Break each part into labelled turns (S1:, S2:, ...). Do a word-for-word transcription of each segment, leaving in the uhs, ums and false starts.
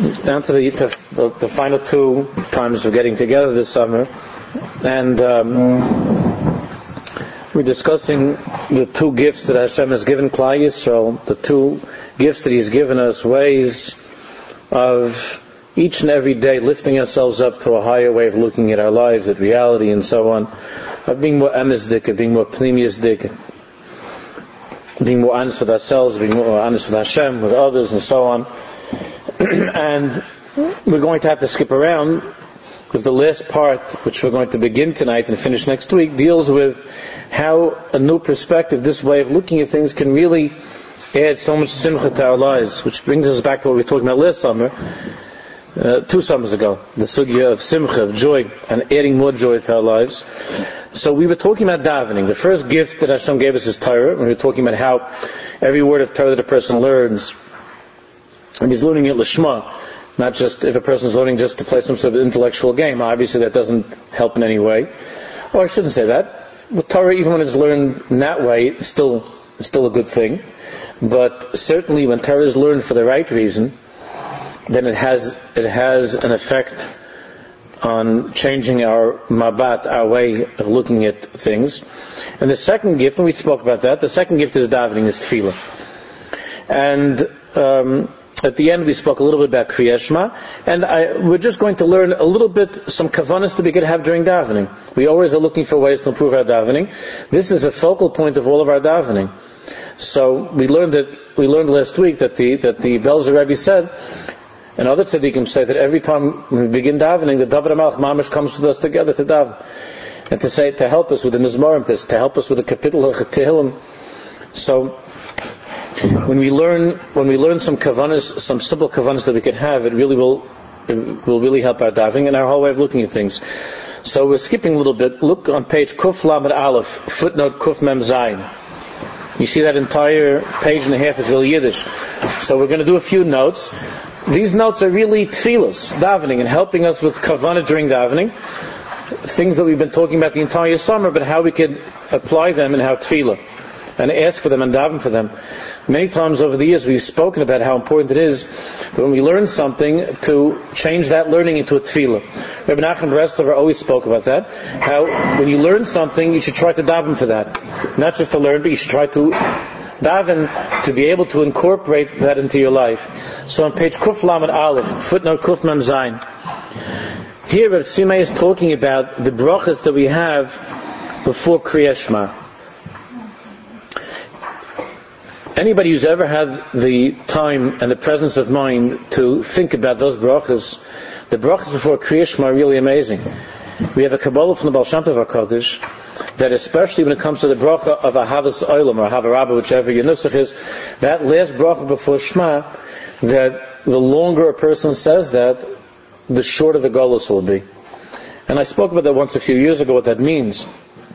S1: down to the, to the the final two times of getting together this summer, and um, we're discussing the two gifts that Hashem has given Klal Yisrael, the two gifts that He's given us, ways of each and every day lifting ourselves up to a higher way of looking at our lives, at reality, and so on, of being more emesdik, of being more pnimiyasdik, being more honest with ourselves, being more honest with Hashem, with others, and so on. And we're going to have to skip around, because the last part, which we're going to begin tonight and finish next week, deals with how a new perspective, this way of looking at things, can really add so much simcha to our lives, which brings us back to what we were talking about last summer, uh, two summers ago, the sugya of simcha, of joy, and adding more joy to our lives. So we were talking about davening. The first gift that Hashem gave us is Torah. We were talking about how every word of Torah that a person learns, and he's learning it lishma, not just if a person is learning just to play some sort of intellectual game. Obviously that doesn't help in any way. Or I shouldn't say that. With Torah, even when it's learned in that way, it's still, it's still a good thing. But certainly when Torah is learned for the right reason, then it has it has an effect on changing our mabat, our way of looking at things. And the second gift, and we spoke about that, the second gift is davening, is tefillah. And um, at the end we spoke a little bit about Kriyat Shema, and I, we're just going to learn a little bit, some kavanas that we could have during davening. We always are looking for ways to improve our davening. This is a focal point of all of our davening. So we learned that we learned last week that the that the Belzer Rebbe said, and other tzaddikim say, that every time we begin davening, the David HaMelech Mamash comes with us together to daven, and to say, to help us with the Mizmorim, to, to help us with the Kapitel of Tehillim. So when we learn when we learn some kavanas, some simple kavanas that we can have, it really will it will really help our davening and our whole way of looking at things. So we're skipping a little bit. Look on page Kuf Lamed Aleph, footnote Kuf Mem Zayin. You see that entire page and a half is really Yiddish. So we're going to do a few notes. These notes are really tefillas, davening, and helping us with kavanah during davening. Things that we've been talking about the entire summer, but how we could apply them and how tefillah, and ask for them and daven for them. Many times over the years we've spoken about how important it is that when we learn something to change that learning into a tefillah. Rabbi Nachman Breslover always spoke about that. How when you learn something, you should try to daven for that. Not just to learn, but you should try to daven to be able to incorporate that into your life. So on page Kuf Lamed Aleph, footnote Kuf Mem Zayin, here Rabbi Tzimei is talking about the brachas that we have before Kriyat Shema. Anybody who's ever had the time and the presence of mind to think about those brachas, the brachas before Kriyat Shema are really amazing. We have a Kabbalah from the Baal Shem Tov HaKadosh that, especially when it comes to the bracha of Ahavas Olam or Ahava Rabbah, whichever your nusach is, that last bracha before Shema, that the longer a person says that, the shorter the golus will be. And I spoke about that once a few years ago, what that means.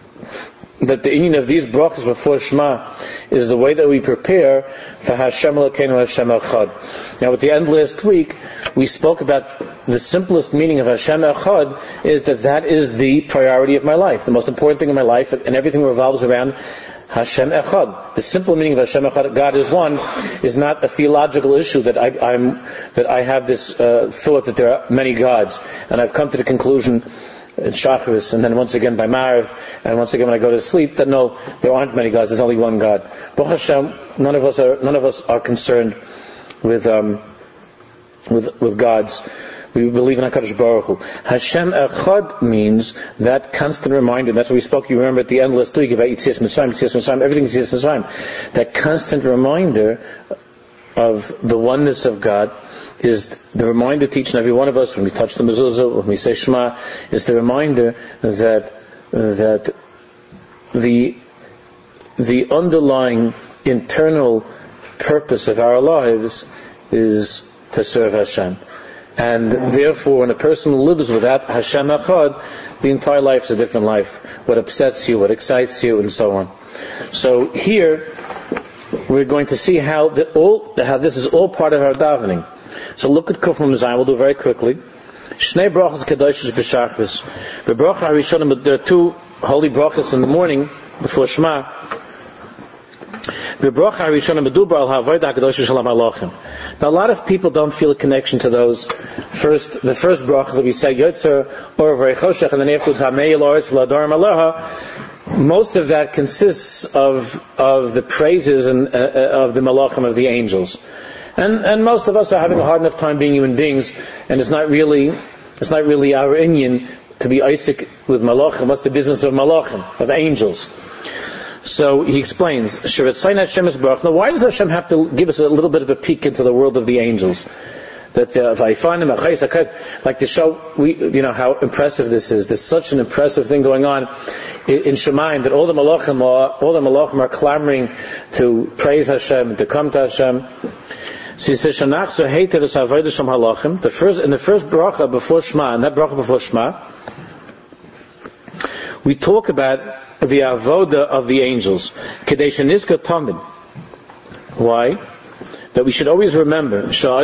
S1: That the union of these brachas before Shema is the way that we prepare for Hashem Elokeinu Hashem Echad. Now at the end last week, we spoke about the simplest meaning of Hashem Echad is that that is the priority of my life. The most important thing in my life, and everything revolves around Hashem Echad. The simple meaning of Hashem Echad, God is one, is not a theological issue that I, I'm, that I have this uh, thought that there are many gods. And I've come to the conclusion in Shacharis, and then once again by Marav, and once again when I go to sleep, that no, there aren't many gods. There's only one God. Baruch Hashem, none of us are none of us are concerned with um, with with gods. We believe in HaKadosh Baruch Hu. Hashem Echad means that constant reminder. That's what we spoke. You remember at the end last week about Yitzias Mitzrayim, Yitzias Mitzrayim, everything is Yitzias Mitzrayim. That constant reminder of the oneness of God is the reminder to each and every one of us when we touch the mezuzah, when we say Shema, is the reminder that that the the underlying internal purpose of our lives is to serve Hashem. And therefore, when a person lives without Hashem Echad, the entire life is a different life. What upsets you, what excites you, and so on. So here, we're going to see how the, all how this is all part of our davening. So look at Kuf Mem Zayin. We'll do it very quickly. Shnei brachas kedoshos b'shachris. The bracha harishonim, there are two holy brachas in the morning before Shema Now, a lot of people don't feel a connection to those first, the first bracha that we say, Yotzer, or V'reichoshech, and then afterwards, Hameil Oretz V'ladorim Aleha. Most of that consists of of the praises and uh, of the malachim, of the angels. And and most of us are having a hard enough time being human beings, and it's not really it's not really our inyan to be Isaac with malachim. What's the business of malachim, of angels? So he explains, now why does Hashem have to give us a little bit of a peek into the world of the angels? That if I find him, like to show, we, you know, how impressive this is. There's such an impressive thing going on in, in Shemaim that all the malachim are, all the malachim are clamoring to praise Hashem, to come to Hashem. So he says, Shanach so hated us avodah shem halachim. The first, in the first bracha before Shema, and that bracha before Shema, we talk about the avoda of the angels. Kadesh nizkar tamid. Why? That we should always remember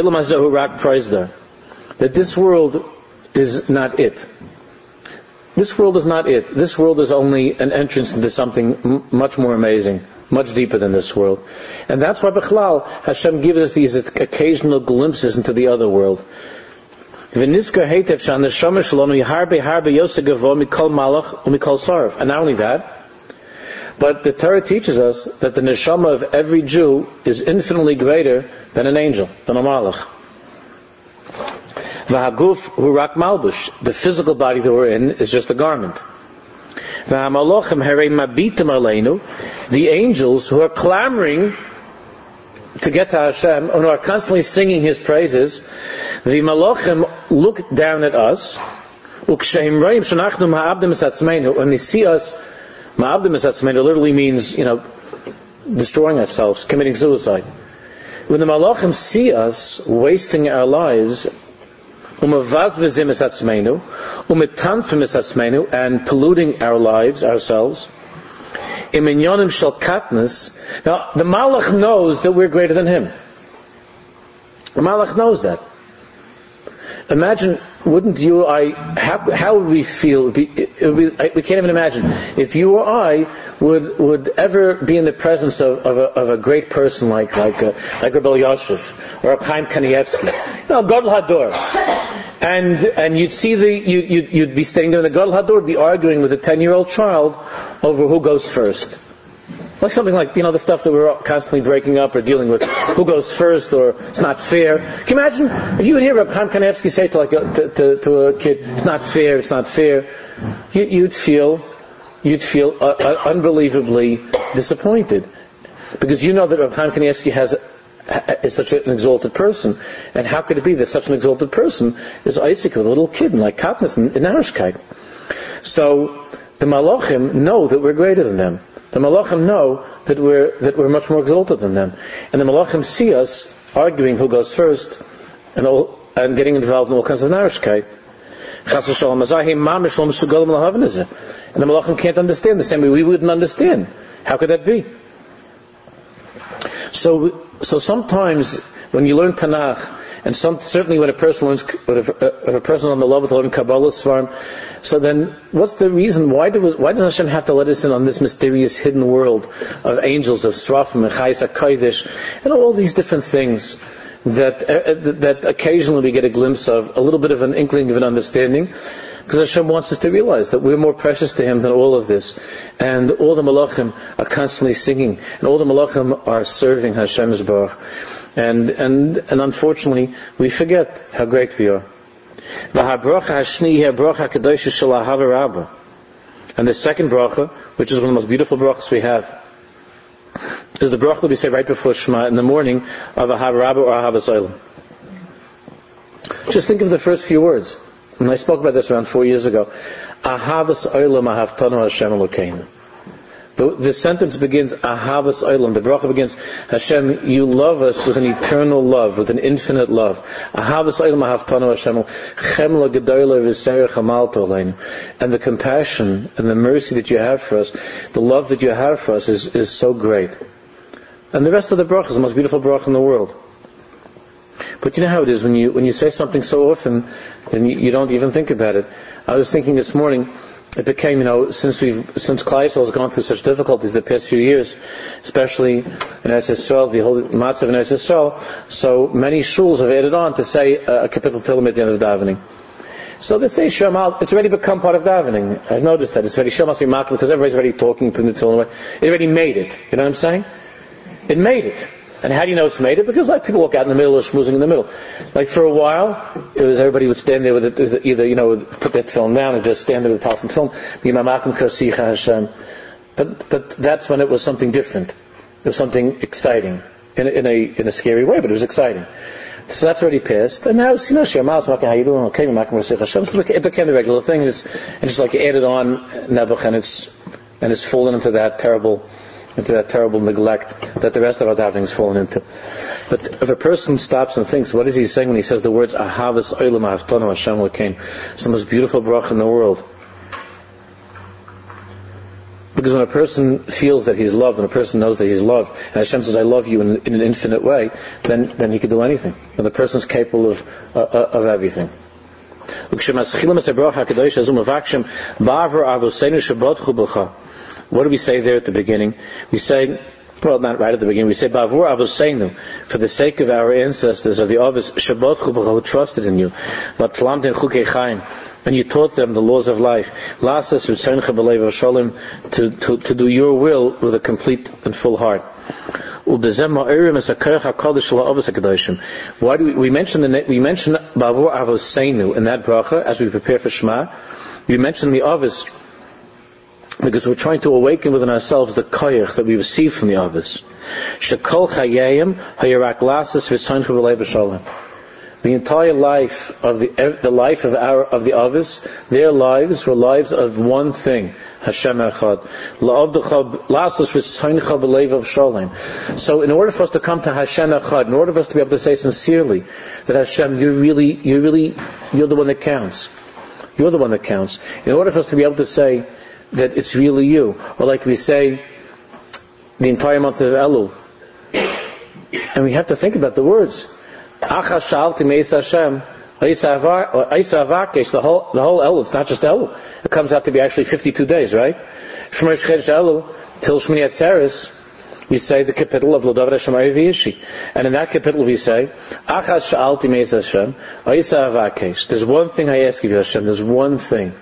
S1: that this world is not it. This world is not it. This world is only an entrance into something m- much more amazing, much deeper than this world. And that's why B'chlal, Hashem gives us these occasional glimpses into the other world. And not only that, but the Torah teaches us that the neshama of every Jew is infinitely greater than an angel, than a malach. V'haguf hu rak malbush. The physical body that we're in is just a garment. V'hamalachim herei mabitim aleinu. The angels who are clamoring to get to Hashem and who are constantly singing His praises, the malachim look down at us. Uksheim roim shenachnu ma'abdim esatzmeinu. When they see us, ma'abdim esatzmeinu literally means, you know, destroying ourselves, committing suicide. When the malachim see us wasting our lives, umavazvizim esatzmeinu, umitanfim esatzmeinu, and polluting our lives, ourselves, iminyonim shel katnas. Now, the malach knows that we're greater than him. The malach knows that. Imagine, wouldn't you or I, how, how would we feel? It would be, it would be, we can't even imagine. If you or I would would ever be in the presence of, of, a, of a great person like like uh, like Rebbe Yosef or Chaim Kanievsky, you know, Gadol Hador, and and you'd see the you you'd, you'd be standing there, and the Gadol Hador would be arguing with a ten-year-old child over who goes first. Like something like, you know, the stuff that we're constantly breaking up or dealing with. Who goes first, or it's not fair. Can you imagine if you would hear Reb Chaim Kanievsky say to like a, to, to, to a kid, it's not fair, it's not fair. You, you'd feel, you'd feel uh, uh, unbelievably disappointed, because you know that Reb Chaim Kanievsky has is such an exalted person, and how could it be that such an exalted person is Isaac with a little kid like Katniss in, in Narishkeit? So the Malachim know that we're greater than them. The Malachim know that we're that we're much more exalted than them, and the Malachim see us arguing who goes first, and all, and getting involved in all kinds of narishkeit. And the Malachim can't understand the same way we wouldn't understand. How could that be? So, so sometimes when you learn Tanakh, and some, certainly when a person learns, if a, if a person on the level to learn Kabbalah Svarim, so then what's the reason? Why, do, why does Hashem have to let us in on this mysterious hidden world of angels, of Srafim, and Chayes HaKodesh, and all these different things that uh, that occasionally we get a glimpse of, a little bit of an inkling of an understanding, because Hashem wants us to realize that we're more precious to Him than all of this, and all the Malachim are constantly singing, and all the Malachim are serving Hashem's Baruch. And, and, and unfortunately, we forget how great we are. And the second bracha, which is one of the most beautiful brachas we have, is the bracha that we say right before Shema in the morning of Ahav Rabbah or Ahavas Olam. Just think of the first few words. And I spoke about this around four years ago. Ahavas Olam Ahavtanu Hashem Elokeinu. The, the sentence begins, Ahavas Olam. The bracha begins, Hashem, you love us with an eternal love, with an infinite love. Ahavas Olam Ahavtanu Hashem, Chemla Gedola V'Serech Hamalto Aleinu. And the compassion and the mercy that you have for us, the love that you have for us is, is so great. And the rest of the bracha is the most beautiful bracha in the world. But you know how it is, when you when you say something so often, then you, you don't even think about it. I was thinking this morning, it became, you know, since we've, since Klal Yisrael has gone through such difficulties the past few years, especially in Eretz Yisrael, the whole Matzav in Eretz Yisrael, so many shuls have added on to say a capital Tehillim at the end of davening. So they say Shemal, it's already become part of davening. I've noticed that. It's already Shemal Svimakim because everybody's already talking, putting the Tehillim away. It already made it. You know what I'm saying? It made it. And how do you know it's made it? Because like people walk out in the middle or schmoozing in the middle. Like for a while, it was everybody would stand there with it, with either, you know, put that film down and just stand there with the Talsim film. But, but that's when it was something different. It was something exciting. In a, in a, in a scary way, but it was exciting. So that's already passed. And now, you know, Shema, how you doing? Okay, it became the regular thing. And it's, and just like added on Nebuch, and it's, and it's fallen into that terrible, into that terrible neglect that the rest of our davening has fallen into. But if a person stops and thinks, what is he saying when he says the words Ahavas Olam Ahavtanu Hashem L'kein? It's the most beautiful bracha in the world. Because when a person feels that he's loved, and a person knows that he's loved, and Hashem says, I love you in, in an infinite way, then then he can do anything. And the person is capable of uh, uh, of everything. What do we say there at the beginning? We say, well, not right at the beginning, we say, Ba'avur Avoseinu, for the sake of our ancestors, of the Avos, Shabbat who trusted in you, and you taught them the laws of life, to, to, to do your will with a complete and full heart. Why do we, we mention the we mention Ba'avur Avoseinu in that bracha as we prepare for Shema? We mention the Avos because we're trying to awaken within ourselves the koyach that we receive from the Avos. Shekol chayayim hayarak lasas v'tzonchu b'lei b'shalom. The entire life of the the life of our of the Avos, their lives were lives of one thing, Hashem Echad. La'avdecha lasas v'tzonchu b'lei b'shalom. So, in order for us to come to Hashem Echad, in order for us to be able to say sincerely that Hashem, you're really, you're really, you're the one that counts. You're the one that counts. In order for us to be able to say that it's really you, or like we say the entire month of Elul, and we have to think about the words. Acha shalti meis Hashem, Isa avakesh, the whole the whole Elul. It's not just Elul. It comes out to be actually fifty-two days, right? From Rosh Chodesh Elul till Shmini Atzeres, we say the capital of L'Davar Hashem V'Yishi, and in that capital we say Acha shalti meis Hashem, Isa avakesh. There's one thing I ask of you, Hashem. There's one thing.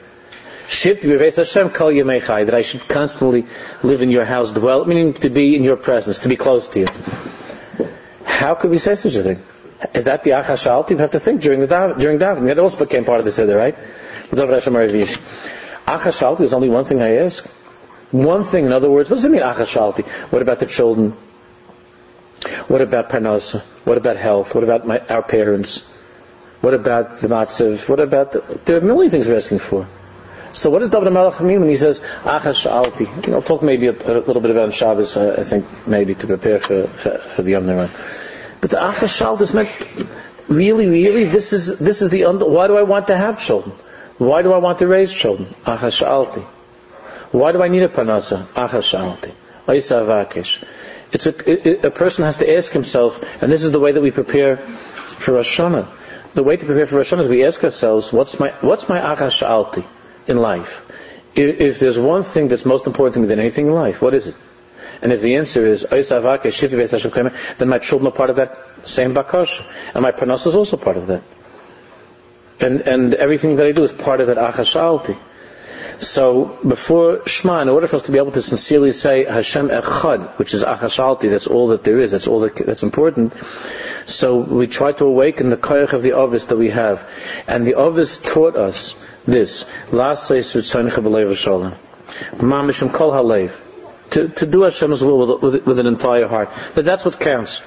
S1: That I should constantly live in your house, dwell, meaning to be in your presence, to be close to you. How could we say such a thing? Is that the Acha Shalti? We have to think during the dav- during davening. That also became part of the Seder, right? Acha Shalti is only one thing I ask. One thing, in other words, what does it mean Acha Shalti? What about the children? What about Parnasa? What about health? What about my, our parents? What about the Matzav? What about the, there are a million things we're asking for. So what does David HaMelech mean when he says Acha Sha'alti? I'll talk maybe a, a little bit about on Shabbos, uh, I think, maybe to prepare for for, for the Yom Ne'eran. But the Acha Sha'alti is meant, really, really, this is this is the under, why do I want to have children? Why do I want to raise children? Acha Sha'alti. Why do I need a Parnasa? Acha Sha'alti. Oisa Avakesh. It's a, it, a person has to ask himself, and this is the way that we prepare for Rosh Hashanah. The way to prepare for Rosh Hashanah is we ask ourselves, what's my what's my Acha Sha'alti in life? If, if there's one thing that's most important to me than anything in life, what is it? And if the answer is then my children are part of that same bakash, and my parnasa is also part of that, and and everything that I do is part of that Acha Sha'alti. So before Shema, in order for us to be able to sincerely say Hashem Echad, which is Acha Sha'alti, that's all that there is, that's all that, that's important. So we try to awaken the koyach of the Avos that we have, and the Avos taught us this: Mamishim Kol Halev, to to do Hashem's will with, with, with an entire heart. But that's what counts.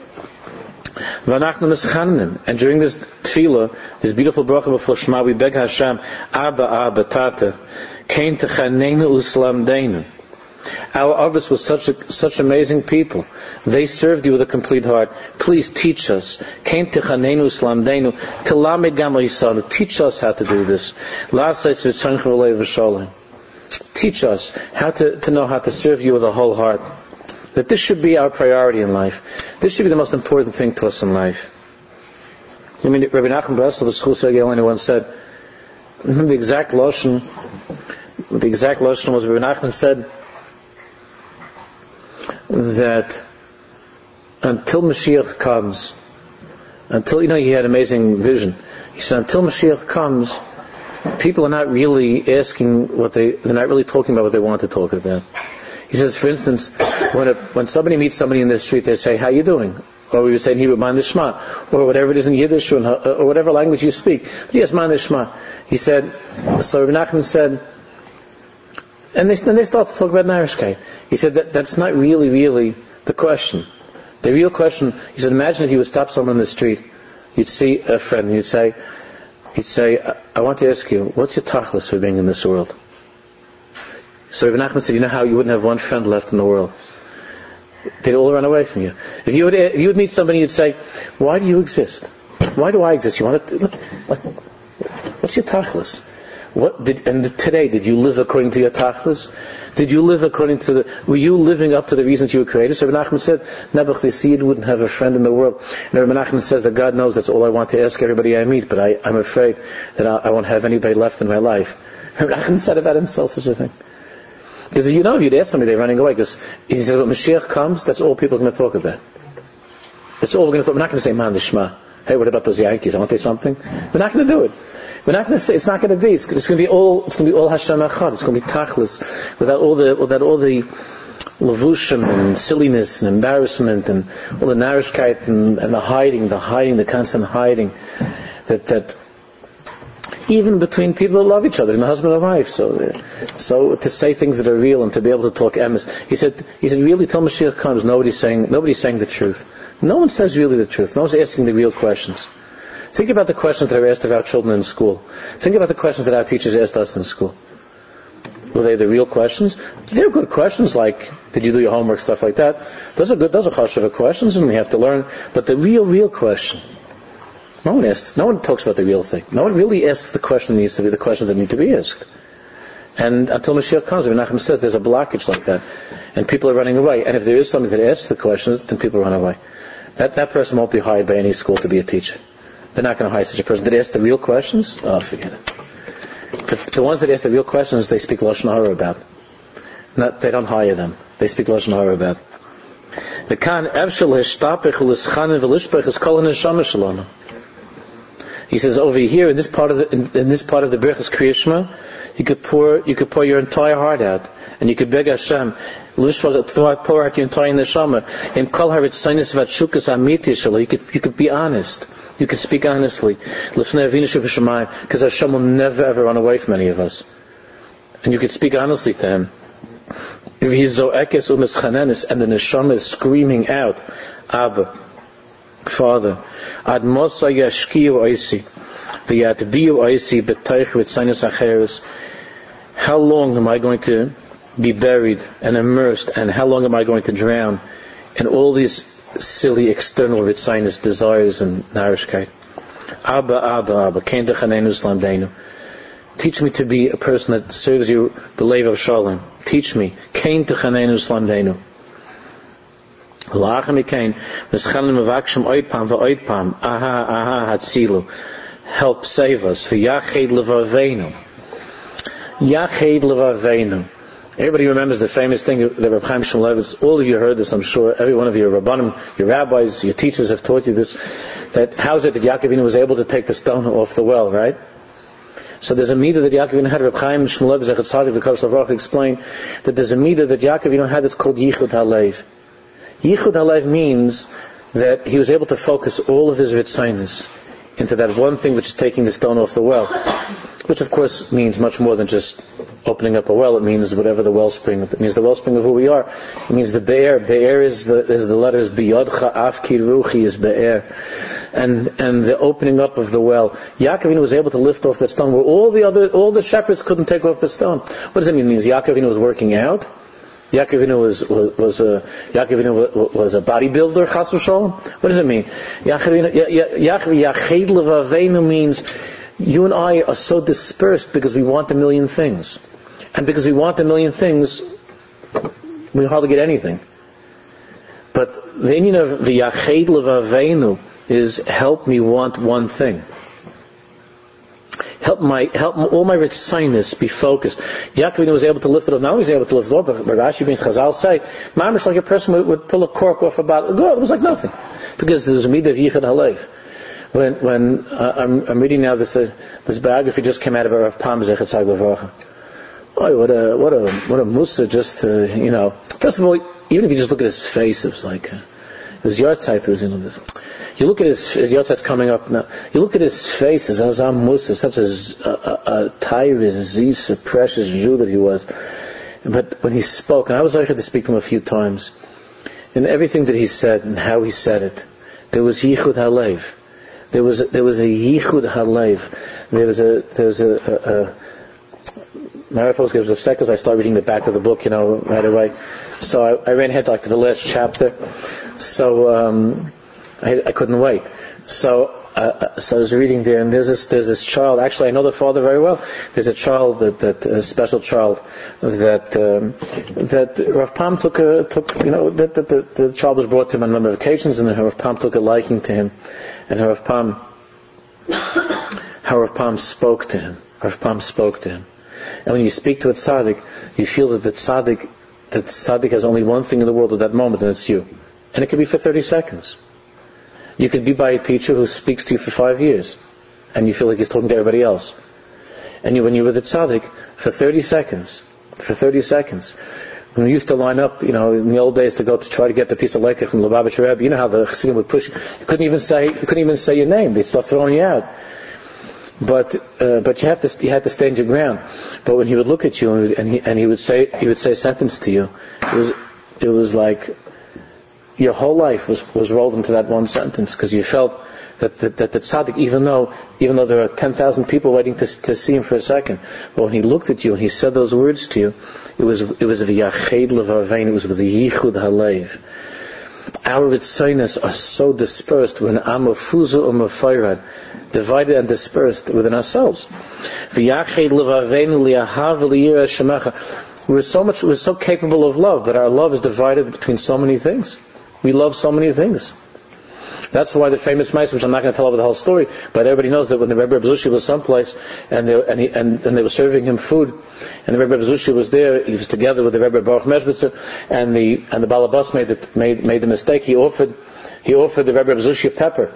S1: And during this tefillah, this beautiful bracha before Shema, we beg Hashem, Abba, Abba, Tata, Kain Techanenu Uslamdeinu. Our Avos was such a, such amazing people. They served you with a complete heart. Please teach us. Kain Techanenu Uslamdeinu, Tilamed Gam Yisanu. Teach us how to do this. Teach us how to, to know how to serve you with a whole heart. That this should be our priority in life. This should be the most important thing to us in life. I mean, Rabbi Nachman Breslau, the school Sergei once said, the exact lashon, the exact lashon was Rabbi Nachman said that until Mashiach comes, until, you know, he had amazing vision. He said, until Mashiach comes, people are not really asking what they, they're not really talking about what they want to talk about. He says, for instance, when a, when somebody meets somebody in the street, they say, how you doing? Or we would say in Hebrew, man Shema, or whatever it is in Yiddish, or, or whatever language you speak. But yes, man Shema. He said, so Rabbi Nachman said, and they, then they start to talk about Narishkeit. He said that that's not really, really the question. The real question, he said, imagine if you would stop someone in the street, you'd see a friend, and you'd say, he'd say, I want to ask you, what's your tachlis for being in this world? So Rabbi Nachman said, you know how you wouldn't have one friend left in the world? They'd all run away from you. If you would, if you would meet somebody, you'd say, why do you exist? Why do I exist? You want to, look, like, what's your tachlis? What did, and today, did you live according to your tachlis? Did you live according to the, were you living up to the reasons you were created? So Rabbi Nachman said, Nebuch the Seed wouldn't have a friend in the world. And Rabbi Nachman says that God knows that's all I want to ask everybody I meet, but I, I'm afraid that I, I won't have anybody left in my life. Rabbi Nachman said about himself such a thing. Because you know, if you'd ask somebody, they're running away. Because he says, when Mashiach comes, that's all people are going to talk about. That's all we're going to talk. We're not going to say, man, Nishma. Hey, what about those Yankees? Aren't they something? We're not going to do it. We're not going to say. It's not going to be. It's, it's going to be all. It's going to be all Hashem Echad. It's going to be tachlis, without all the, without all the levushim and silliness and embarrassment and all the narishkeit and, and the hiding, the hiding, the constant hiding. That that. Even between people that love each other, and a husband and wife. So, so to say things that are real and to be able to talk emes. He said, he said, really, till Mashiach comes, nobody's saying, nobody's saying the truth. No one says really the truth. No one's asking the real questions. Think about the questions that are asked of our children in school. Think about the questions that our teachers asked us in school. Were they the real questions? They're good questions, like, did you do your homework, stuff like that. Those are good, those are chashuva questions, and we have to learn. But the real, real question, No one asks, no one talks about the real thing. No one really asks the question that needs to be the questions that need to be asked. And until Mashiach comes, Rabbi Nachman says there's a blockage like that. And people are running away. And if there is somebody that asks the questions, then people run away. That that person won't be hired by any school to be a teacher. They're not going to hire such a person. Did they ask the real questions? Oh, forget it. The, the ones that ask the real questions, they speak Lashon Hara about. Not, they don't hire them. They speak Lashon Hara about. The kan evshel hishtapech u'lischanen v'lishpech is kol ha'neshama shalana. He says over here in this part of the in, in this part of the Berachos Kriyas Shema, you could pour you could pour your entire heart out, and you could beg Hashem, pour out your entire neshama. In kol haritzainis v'atshukas amiti shelo, you could you could be honest, you could speak honestly, because Hashem will never ever run away from any of us, and you could speak honestly to Him. And the neshama is screaming out, Abba, Father. Ad mosa yashkiu oisi, v'yatbiu oisi b'taich v'tzainis acheres. How long am I going to be buried and immersed, and how long am I going to drown in all these silly external v'tzainis desires and narishkeit? Abba, Abba, Abba, kein dechanenu slamdeinu. Teach me to be a person that serves you b'leiv of shalom. Teach me, kein dechanenu slamdeinu. Help save us. Everybody remembers the famous thing that Reb Chaim Shmulevitz, all of you heard this, I'm sure, every one of your Rabbanim, your rabbis, your teachers have taught you this, that how is it that Yaakov Avinu was able to take the stone off the well, right? So there's a midah that Yaakov Avinu had. Reb Chaim Shmulevitz Zechat Tzaddik V'Kol Shavach explained that there's a midah that Yaakov Avinu had that's called Yichud HaLev. Yichud HaLev means that he was able to focus all of his ritzainis into that one thing which is taking the stone off the well, which of course means much more than just opening up a well. It means whatever the wellspring, it means the wellspring of who we are. It means the be'er. Be'er is the, is the letters biyodcha afki ruchi is be'er. And, and the opening up of the well. Yaakov Avinu was able to lift off that stone where all the other, all the shepherds couldn't take off the stone. What does that mean? It means Yaakov Avinu was working out? Yaakov Avinu was, was, was a, Yaakov Avinu was a bodybuilder, chas v'sholom? What does it mean? Yaakov Yached Levavenu means you and I are so dispersed because we want a million things. And because we want a million things, we hardly get anything. But the meaning of the Yached Levavenu is help me want one thing. help my, help all my rich be focused. Yaakov was able to lift it up. Now he was able to lift it up. But Rashi brings Chazal say, mamish like a person would, would pull a cork off a bottle. It was like nothing. Because there was a midah of Yichud Halev. When, when, uh, I'm, I'm reading now this, uh, this biography just came out of Rav Pam Zechat Tzag L'Vracha. Oh, what a, what a, what a musa just, uh, you know. First of all, even if you just look at his face, it was like, uh, his yahrzeit was, you know, this. You look at his, his yahrzeit coming up now. You look at his face, his Azam Musa, such as a, a, a Tyrus, Zis, a precious Jew that he was. But when he spoke, and I was able to speak to him a few times, in everything that he said and how he said it, there was Yichud Halev. There was a, there was a Yichud Halev. There was a there was a, a, a Marifos gives upset because I started reading the back of the book, you know, right away. So I, I ran ahead like to the last chapter. So um, I, I couldn't wait. So uh, so I was reading there, and there's this there's this child. Actually, I know the father very well. There's a child that, that a special child that um, that Rav Pam took a took you know that, that the, the child was brought to him on a number of occasions, and Rav Pam took a liking to him, and Rav Pam how Rav Pam spoke to him. Rav Pam spoke to him, and when you speak to a tzaddik, you feel that the tzaddik that tzaddik has only one thing in the world at that moment, and it's you, and it could be for thirty seconds. You could be by a teacher who speaks to you for five years, and you feel like he's talking to everybody else. And you, when you're with a tzaddik, for thirty seconds, for thirty seconds, when we used to line up, you know, in the old days to go to try to get the piece of lekach from Lubavitcher Rebbe, you know how the chassidim would push you. You couldn't even say, you couldn't even say your name. They'd start throwing you out. But uh, but you have to you had to stand your ground. But when he would look at you and he and he would say he would say a sentence to you, it was it was like your whole life was, was rolled into that one sentence, because you felt that that, that the tzaddik, even though even though there are ten thousand people waiting to to see him for a second, but when he looked at you and he said those words to you, it was it was a v'yached levavein, it was with the yichud halev. Our ritzonos are so dispersed, when amafuzu or mafayrad, divided and dispersed within ourselves. V'yached levavein li'ahav v'liyirah shemecha. We're so much, we're so capable of love, but our love is divided between so many things. We love so many things. That's why the famous mice, which I'm not going to tell over the whole story, but everybody knows that when the Rebbe Bezushi was someplace and they, and, he, and, and they were serving him food, and the Rebbe Bezushi was there, he was together with the Rebbe Baruch Meshbitzer, and the and the Balabas made the, made made the mistake. He offered he offered the Rebbe Bezushi pepper.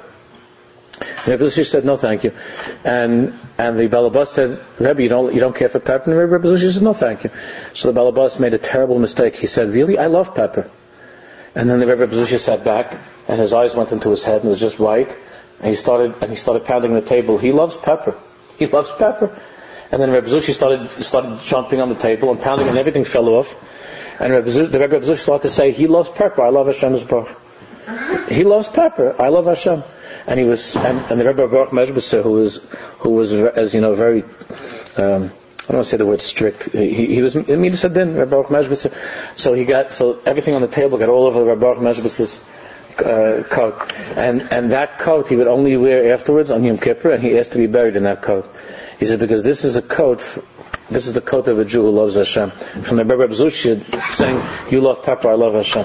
S1: The Rebbe Bezushi said no, thank you, and and the Balabas said, Rebbe, you don't you don't care for pepper? And the Rebbe Bezushi said no, thank you. So the Balabas made a terrible mistake. He said, really, I love pepper. And then the Rebbe Bezushi sat back, and his eyes went into his head, and it was just white. And he started, and he started pounding the table. He loves pepper. He loves pepper. And then Rebbe Bezushi started, started jumping on the table and pounding, and everything fell off. And Rebbe Bezushi, the Rebbe Bezushi started to say, he loves pepper. I love Hashem's Baruch. He loves pepper. I love Hashem. And he was, and, and the Rebbe Baruch Meshbitzer, who was, who was, as you know, very, um, I don't want to say the word strict. He, he was Midas Hadin, Rebbe Baruch Meshbitzer. So he got, so everything on the table got all over Rebbe Baruch Meshbitzer's uh, coat, and and that coat he would only wear afterwards on Yom Kippur, and he asked to be buried in that coat. He said, because this is a coat, this is the coat of a Jew who loves Hashem. From the Rebbe Bezushi saying, "You love pepper, I love Hashem."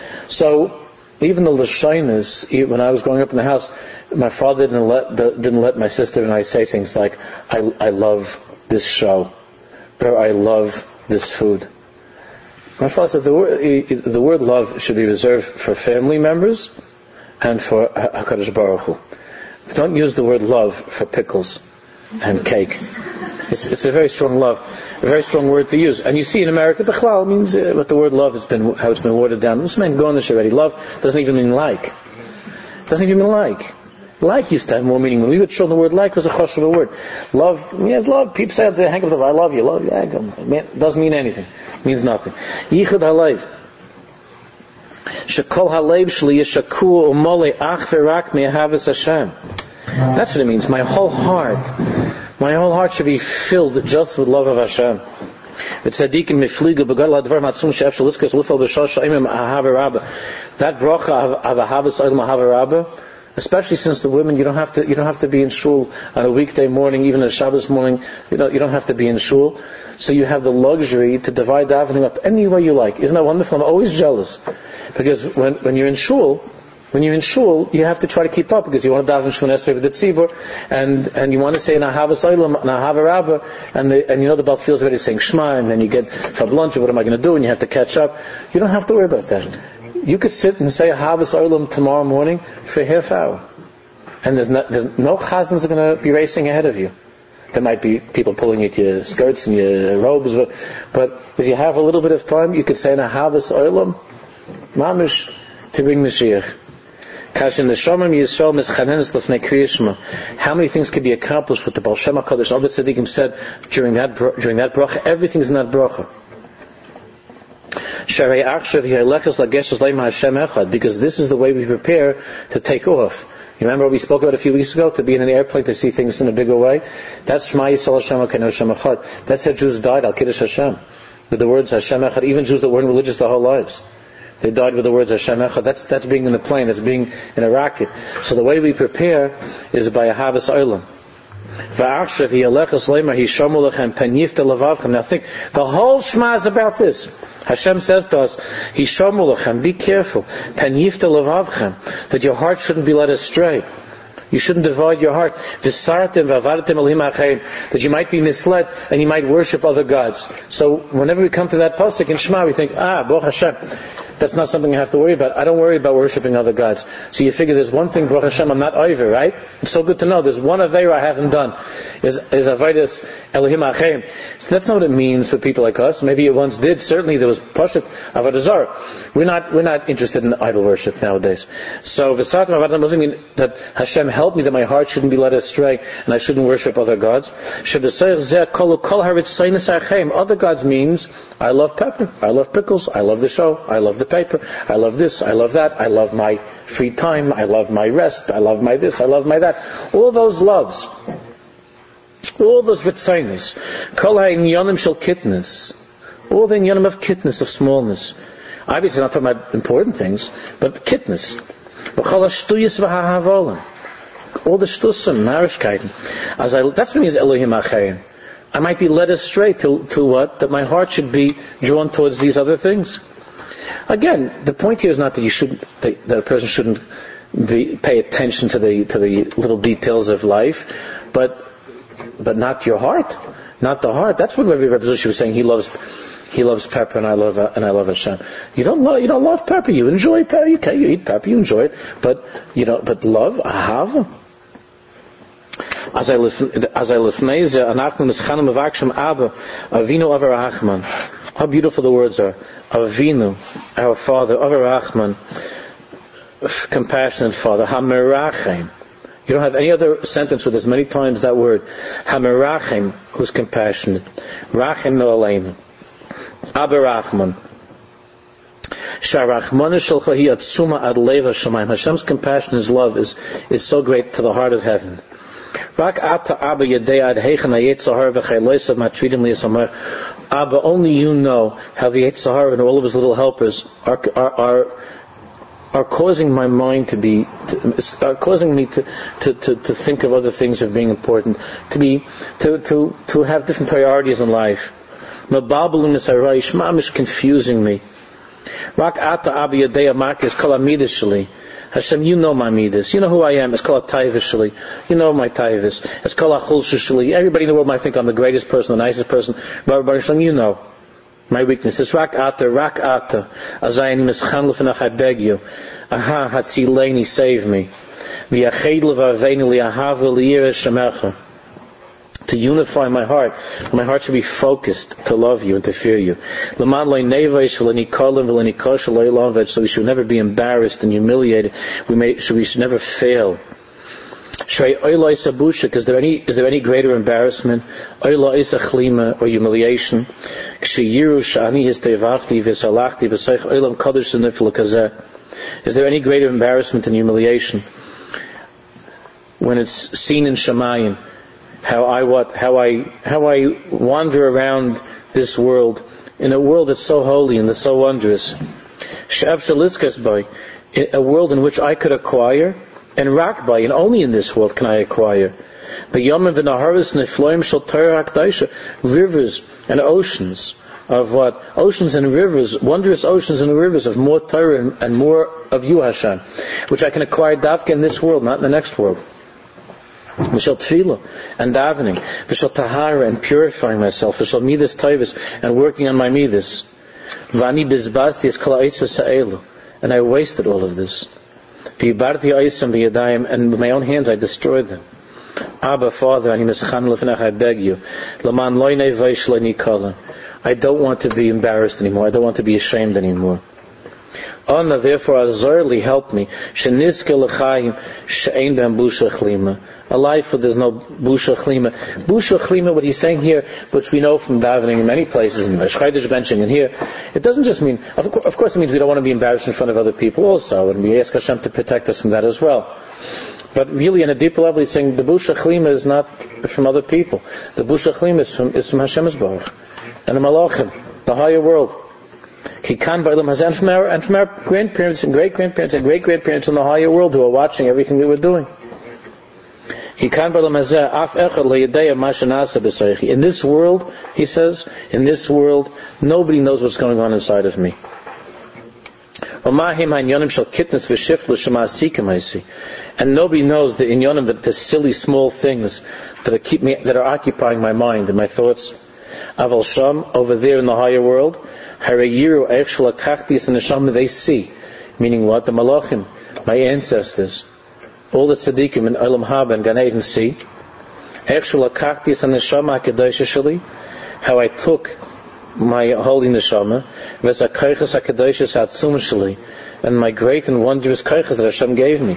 S1: So even the Lashonos, when I was growing up in the house, my father didn't let didn't let my sister and I say things like, "I I love this show," or "I love this food." My father said the word, the word love should be reserved for family members and for HaKadosh Baruch Hu. Don't use the word love for pickles and cake. It's, it's a very strong love, a very strong word to use. And you see in America, Bechlal means uh, what the word love has been, how it's been watered down. This man going this already. Love doesn't even mean like. Doesn't even mean like. Like used to have more meaning. When we would show the word like was a chosh of a word. Love, yes, love. People say, they hang up the I love you, love you. It doesn't mean anything. It means nothing. Yichud halev. Shekol halev shli yeshaku umole ach v'rak me'ahavas Hashem. That's what it means. My whole heart, my whole heart should be filled just with love of Hashem. That bracha of ahavas olam ahavarabba, especially since the women, you don't have to, you don't have to be in shul on a weekday morning, even a Shabbos morning. You know, you don't have to be in shul, so you have the luxury to divide davening up any way you like. Isn't that wonderful? I'm always jealous, because when when you're in shul, When you're in shul, you have to try to keep up because you want to daven Shemona Esrei with the tzibur, and and you want to say Nahavas Olam, Nahava Rabbah, and the, and you know the Baal feels already saying Shema, and then you get Fab lunch, what am I going to do? And you have to catch up. You don't have to worry about that. You could sit and say Nahavas Olam tomorrow morning for a half hour, and there's no, there's no chazans are going to be racing ahead of you. There might be people pulling at your skirts and your robes, but, but if you have a little bit of time, you could say Nahavas Olam, Mamish, to bring Mashiach. How many things can be accomplished with the Baal Shem HaKadosh? All the tzaddikim said during that during that bracha, everything's in that bracha. Because this is the way we prepare to take off. You remember what we spoke about a few weeks ago? To be in an airplane, to see things in a bigger way. That's Shema Yisrael Hashem Elokeinu Hashem Echad. That's how Jews died, Al Kiddush Hashem, with the words Hashem Echad. Even Jews that weren't religious their whole lives, they died with the words Hashem Echad. That's that's being in the plane. That's being in a rocket. So the way we prepare is by a Havas Olam. Now think, the whole Shema is about this. Hashem says to us, Hishamu lechem, be careful, Panyifta levavchem, that your heart shouldn't be led astray. You shouldn't divide your heart. Visartim v'avadatim elohim achayim, that you might be misled and you might worship other gods. So whenever we come to that pasuk in Shema, we think, ah, Baruch Hashem, that's not something I have to worry about. I don't worry about worshiping other gods. So you figure there's one thing, Baruch Hashem, I'm not over, right? It's so good to know. There's one Aveira I haven't done. Is is Avodas Elohim Achayim. So that's not what it means for people like us. Maybe it once did. Certainly there was Pashat Avodah Zarah. We're not we're not interested in idol worship nowadays. So V'satim Avadim doesn't mean that Hashem helped me, that my heart shouldn't be led astray and I shouldn't worship other gods. Other gods means I love pepper, I love pickles, I love the show, I love the paper, I love this, I love that, I love my free time, I love my rest, I love my this, I love my that. All those loves, all those ritzainis, kol ha'inyanim shel kitness, all the inyanim of kitness, of smallness. Obviously not talking about important things, but kitness. V'chol ha'shtuyis v'ha'havolim, all the shtusim, narishkeiten. As I, that's what means Elohim Achayim. I might be led astray to, to what? That my heart should be drawn towards these other things. Again, the point here is not that you shouldn't, that, that a person shouldn't be, pay attention to the to the little details of life, but but not your heart, not the heart. That's what Rabbi Rabbi Zushi was saying. He loves he loves pepper, and I love and I love Hashem. You don't love you don't love pepper. You enjoy pepper. You can you eat pepper. You enjoy it, but you know, but love ahav. As I as I lifneize anachnu mischanim avakshim Abba Avinu Avarachman. How beautiful the words are. Avinu, our Father, Avarachman, compassionate Father. Hamerachim. You don't have any other sentence with as many times that word. Hamerachim, who's compassionate. Rachim no aleinu. Avarachman. Sharachmanu shalcha hi atzuma ad leva shamayim. Hashem's compassion, His love is is so great to the heart of heaven. Abba, only you know how the Yetzer Hara and all of his little helpers are are are, are causing my mind to be, to, are causing me to, to, to, to think of other things of being important, to be to to to have different priorities in life. Mamish confusing me. Hashem, you know my midas. You know who I am. It's called taivis shali. You know my taivis. It's called achulshu shali. Everybody in the world might think I'm the greatest person, the nicest person. But Hashem, you know my weakness. It's rak ata, rak ata. Azayin mischan l'fenach, I beg you. Aha, hatzileni, save me. V'yached l'vaveinu li'ahav li'yireh shemecha. To unify my heart. My heart should be focused to love you and to fear you. So we should never be embarrassed and humiliated. We may, so we should never fail. Is there any is there any greater embarrassment or humiliation? Is there any greater embarrassment and humiliation when it's seen in Shamayim? How I what how I how I wander around this world, in a world that's so holy and that's so wondrous. A world in which I could acquire, and rakbai, and only in this world can I acquire. Rivers and oceans of what? Oceans and rivers, wondrous oceans and rivers of more Torah and, and more of you, Hashem, which I can acquire dafka in this world, not in the next world. V'shal tefillah and davening, v'shal tahara and purifying myself, v'shal midas taivas and working on my midas. V'ani bizbazti es kol ha'etzvos ha'elu, and I wasted all of this. V'yibarti ha'isam v'yadayim, and with my own hands I destroyed them. Abba, Father, ani meschan lefnech, I beg you, laman lo neveish lo nikala. I don't want to be embarrassed anymore. I don't want to be ashamed anymore. Anna, therefore, azarli, help me. Shenizke l'chaim she'ein ben busha chlima. A life where there's no busha chlima. Busha chlima, what he's saying here, which we know from davening in many places, in Vashchaydish benching, and here, it doesn't just mean, of course, of course it means we don't want to be embarrassed in front of other people also, and we ask Hashem to protect us from that as well. But really, on a deeper level, he's saying the busha chlima is not from other people. The busha chlima is from, is from Hashem Yisborach and the Malachim, the higher world. He can by them and from our and from our grandparents and great grandparents and great grandparents in the higher world who are watching everything that we're doing. He can by them in this world, he says, in this world, nobody knows what's going on inside of me. And nobody knows the inyonim, that the silly small things that are keep me that are occupying my mind and my thoughts. Aval Sham, over there in the higher world, Harayiru Eichshel Akachtis and Neshama, they see. Meaning what? The Malachim, my ancestors, all the Tzaddikim in Olam Haba and Gan Eden see. Eichshel Akachtis and Neshama HaKadosh Shali, how I took my holy Neshama, V'Zakaychas HaKadosh Hatzum Shali, and my great and wondrous kaychas that Hashem gave me.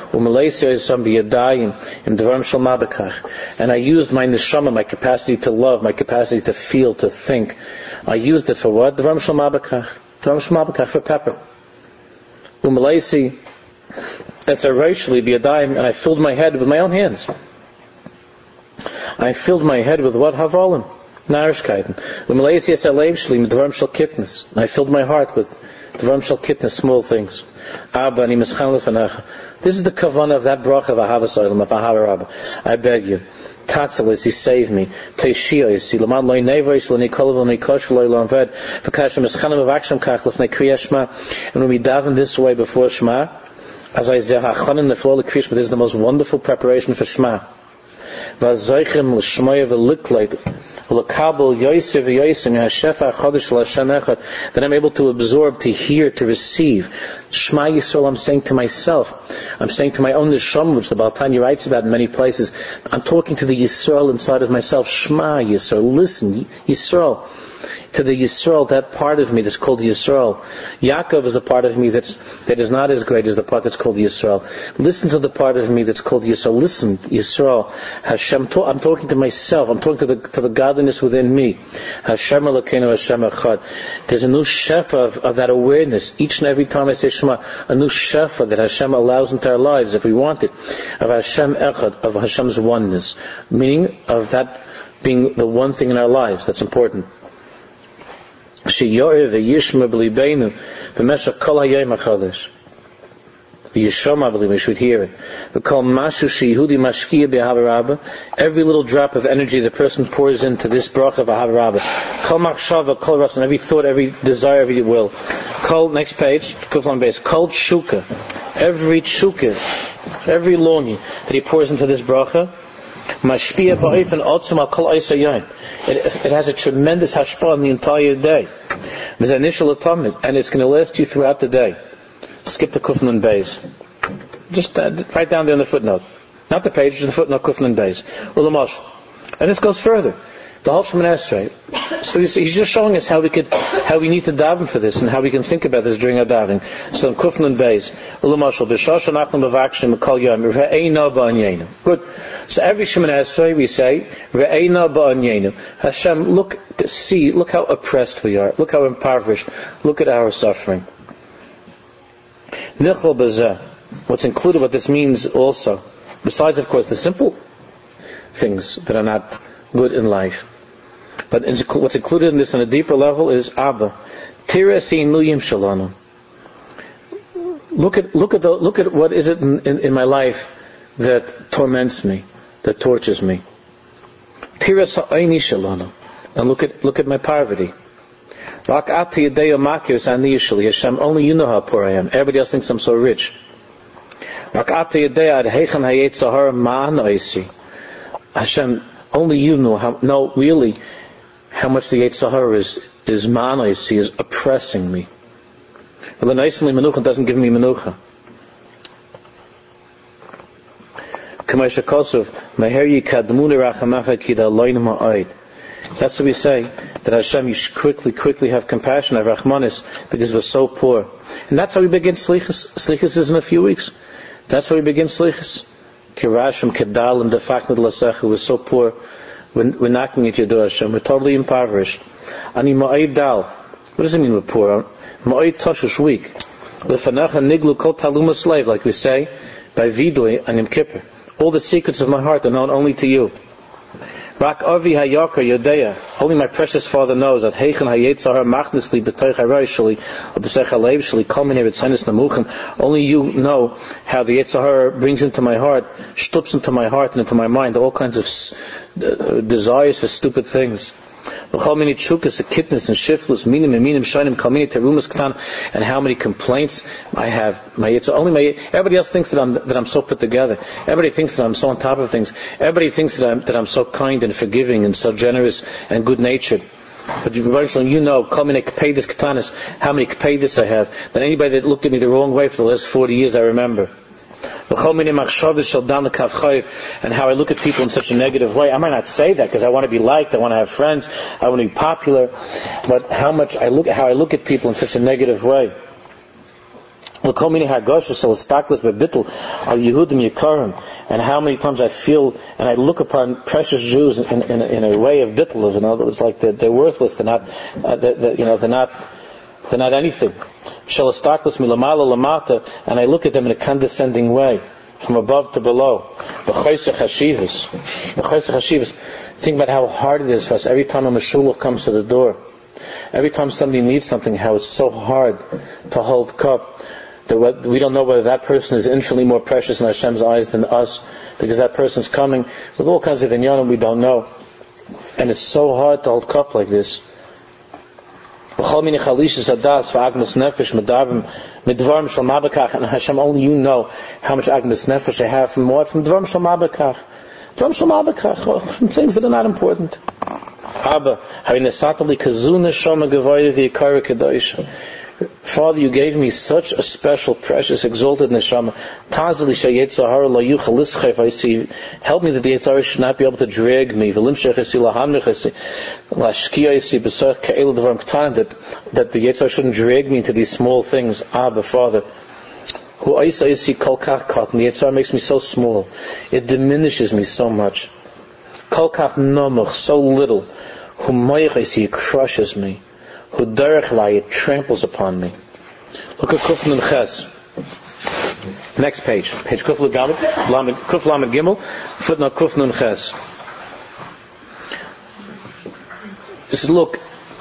S1: And I used my neshama, my capacity to love, my capacity to feel, to think. I used it for what? Dvarim shel mabakach. Dvarim shel mabakach, for pepper. Umalaisi as a racially biyadayim, and I filled my head with my own hands. I filled my head with what? Havalim. Narishkeiten. Umalaisi as a leib shli, dvarim shel kitness. I filled my heart with dvarim shel kitness, small things. Abba, ani meschan lefenecha. This is the kavanah of that bracha of Ahavas Olam, of Ahava Rabba. I beg you. Tatzalis, he saved me. Teishiyos, he laman loy nevoish, lo nikol lo nikosh, lo lo anved. V'kashem eschanem of Aksham kach, lefnei kriya Shema. And when we daven this way before Shema, as I say, hachanim neflo l'kriya Shema, this is the most wonderful preparation for Shema. V'azoichem l'shmoya v'likleit, l'kabel yosef v'yosem, yashefa achodesh l'Hashem echad, that I'm able to absorb, to hear, to receive. Shema Yisrael, I'm saying to myself. I'm saying to my own Neshama, which the Baal Tanya writes about in many places. I'm talking to the Yisrael inside of myself. Shema Yisrael, listen, Yisrael. To the Yisrael, that part of me that's called Yisrael. Yaakov is the part of me that's, that is not as great as the part that's called Yisrael. Listen to the part of me that's called Yisrael. Listen, Yisrael. Hashem, I'm talking to myself. I'm talking to the, to the godliness within me. Hashem Elokeinu Hashem Echad. There's a new shefa of, of that awareness. Each and every time I say Shema, a new shefa that Hashem allows into our lives, if we want it, of Hashem Echad, of Hashem's oneness. Meaning of that being the one thing in our lives that's important. Sheyoreh v'yishma b'libeinu v'meshach kol hayom hachodesh. V'yishama b'libeinu, we should hear it. V'kol mashu sheyehudi mashkiya b'Ahava Rabba. Every little drop of energy the person pours into this bracha of Ahava Rabba. Kol machshava, kol rasan, every thought, every desire, every will. Kol, next page, kuflan base. Kol tshuka, every tshuka, every longing that he pours into this bracha. Mashpia ba'ofen otzum al kol oisei yom. It, it has a tremendous hashpah on the entire day. There's an initial atonement, and it's going to last you throughout the day. Skip the Kufnan Beis. Just uh, write down there in the footnote. Not the page, just the footnote, Kufnan Beis. Ulamash. And this goes further. The whole Shemoneh Esrei. So he's, he's just showing us how we could, how we need to daven for this, and how we can think about this during our davening. So in Kufnan Beis, Ulamashal, B'shosh anachnu b'vakshim kol yom, Re'eina ba'anyenu. Good. So every Shemoneh Esrei we say, Re'eina ba'anyenu. Hashem, look, see, look how oppressed we are. Look how impoverished. Look at our suffering. Nichol b'zeh. What's included, what this means also, besides of course the simple things that are not good in life. But what's included in this on a deeper level is Abba. Tirasi nuyim shalanu. Look at look at the, look at what is it in, in, in my life that torments me, that tortures me. Tiras ha'ayni shalanu. And look at look at my poverty. Hashem, only you know how poor I am. Everybody else thinks I'm so rich. Hashem, only you know how, know really how much the Yetzer Hara is, is ma'anaisi, is oppressing me. Well, the doesn't give me menucha. That's what we say, that Hashem, you should quickly, quickly have compassion, have rachmanis, because we're so poor. And that's how we begin slichus. Slichus is in a few weeks. That's how we begin slichus. Kirashim, kedal, and defaknid lasecha, we're so poor. We're, we're knocking at your door, Hashem. We're totally impoverished. Ani ma'id dal. What does it mean we're poor? Ma'id toshush, weak. Lefanacha niglu kol taluma slave, like we say, by vidui and Yom Kippur. All the secrets of my heart are known only to you. Rak avi hayakar yodeya. Only my precious Father knows that heichen hayetzer hara machnisli b'toich haray sheli b'seich halev sheli kol minei ritzanis namuchim. Only you know how the Yetzer Hara brings into my heart, shtups into my heart and into my mind all kinds of uh, desires for stupid things. V'chol mini tshukas, a kitness and shiftless, minim and minim shainim, kol mini terumas ktan, and how many complaints I have. My Yetzer, only my, everybody else thinks that I'm, that I'm so put together. Everybody thinks that I'm so on top of things. Everybody thinks that I'm, that I'm so kind and forgiving and so generous and good natured. But you know, kol mini k'peidus ktanis, how many k'peidus I have. That anybody that looked at me the wrong way for the last forty years, I remember. And how I look at people in such a negative way. I might not say that because I want to be liked, I want to have friends, I want to be popular, but how much I look, how I look at people in such a negative way. And how many times I feel and I look upon precious Jews in, in, in a way of bittul, in other words, like they're, they're worthless, they're not, uh, they're, they're, you know, they're not, they're not anything. And I look at them in a condescending way, from above to below. Think about how hard it is for us every time a meshulach comes to the door. Every time somebody needs something, how it's so hard to hold cup. That we don't know whether that person is infinitely more precious in Hashem's eyes than us, because that person's coming with all kinds of inyanim we don't know. And it's so hard to hold cup like this. And Hashem, only you know how much agmas nefesh I have from what? From dvarim shel mabakach. Dvarim shel mabakach, from things that are not important. Abba, Father, you gave me such a special, precious, exalted neshama. Help me that the Yetzer Hara should not be able to drag me. That, that the Yetzer Hara shouldn't drag me into these small things. Abba, Father. The Yetzer Hara makes me so small. It diminishes me so much. So little. It crushes me. It tramples upon me. Look at Kuf Nun Ches. Next page. Page Kuf Lamed Kuf Lamed Gimel, footnote Kuf Nun Ches. This is, look,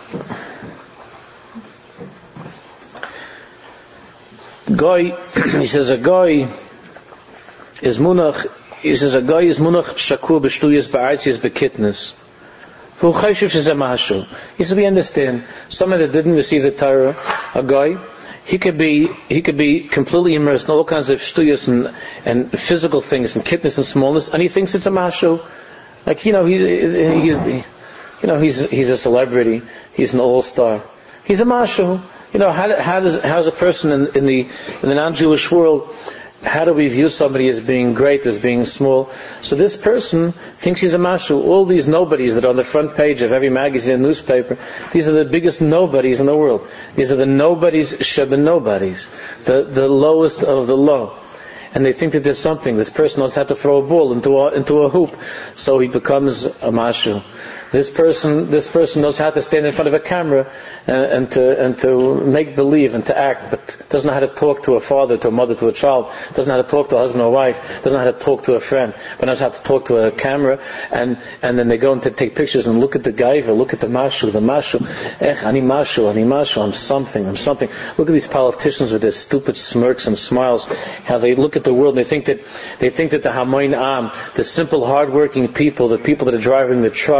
S1: guy, he says a guy is munach, he says a guy is munach shakur b'shtuyas ba'artzias b'kitness. He said, we understand, someone that didn't receive the Torah, a guy, he could be he could be completely immersed in all kinds of shtuyas and, and physical things and kitness and smallness, and he thinks it's a mashu. Like, you know, he, he's, he, you know, he's he's a celebrity, he's an all-star. He's a mashu. You know, how, how does how's a person in, in the in the non-Jewish world, how do we view somebody as being great, as being small? So this person thinks he's a mashu. All these nobodies that are on the front page of every magazine and newspaper, these are the biggest nobodies in the world. These are the nobodies, sheba nobodies, the the lowest of the low. And they think that there's something. This person knows how to throw a ball into a, into a hoop, so he becomes a mashu. This person, this person knows how to stand in front of a camera and, and to and to make believe and to act, but doesn't know how to talk to a father, to a mother, to a child. Doesn't know how to talk to a husband or wife. Doesn't know how to talk to a friend, but knows how to talk to a camera. And and then they go and to take pictures and look at the gaiva, look at the mashu, the mashu. Ech, ani mashu, ani mashu. I'm something. I'm something. Look at these politicians with their stupid smirks and smiles. How they look at the world. And they think that they think that the hamoin am, the simple, hardworking people, the people that are driving the trucks,